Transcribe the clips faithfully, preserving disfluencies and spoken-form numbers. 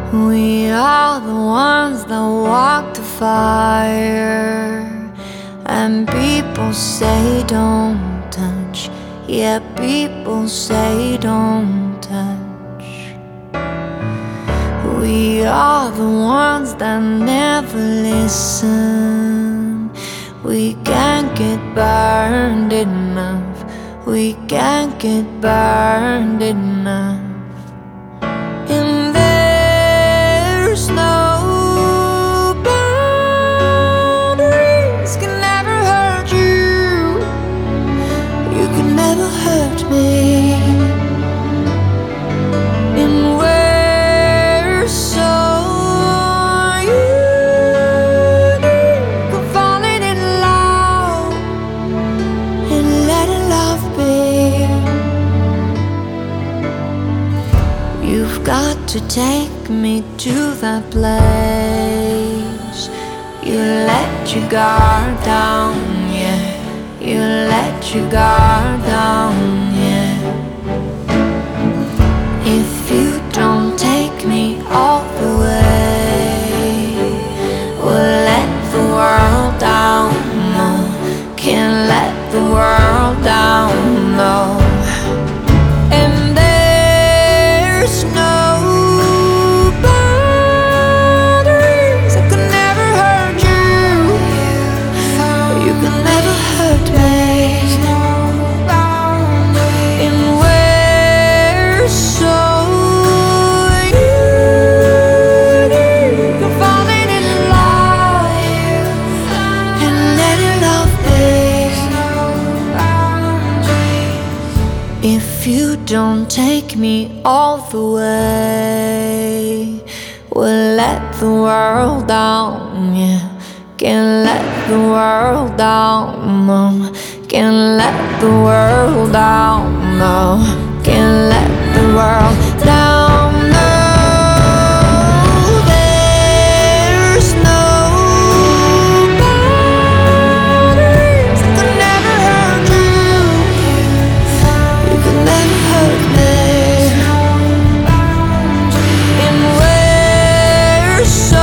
We are the ones that walk the fire, and people say don't touch. Yeah, people say don't touch. We are the ones that never listen. We can't get burned enough. We can't get burned enough. And there's no boundaries can never hurt you. You can never hurt me. And we're so unique, we're falling in love and letting love be. You've got to take me to that place. You let your guard down, yeah. You let your guard down, yeah. If you don't take me all the way, we'll let the world down, no. Can't let the world down, no. And there's no boundaries that could never hurt you. You can never hurt me. And we're so unique, we're falling in love and letting love be. If you don't take me all the way, we'll let the world down, yeah. Can't let the world down, no. Can't let the world down, no. Can't let the world down, no. There's no boundaries that could never hurt you. You could never hurt me. And we're so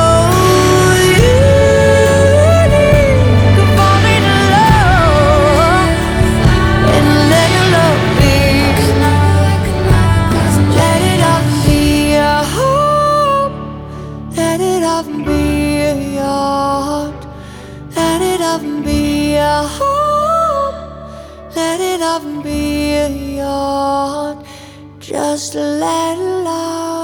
unique, we're falling in love and letting love be. Let it up be your heart. Let it up be your heart. Let it up be your heart. Let it up be your heart. Just let love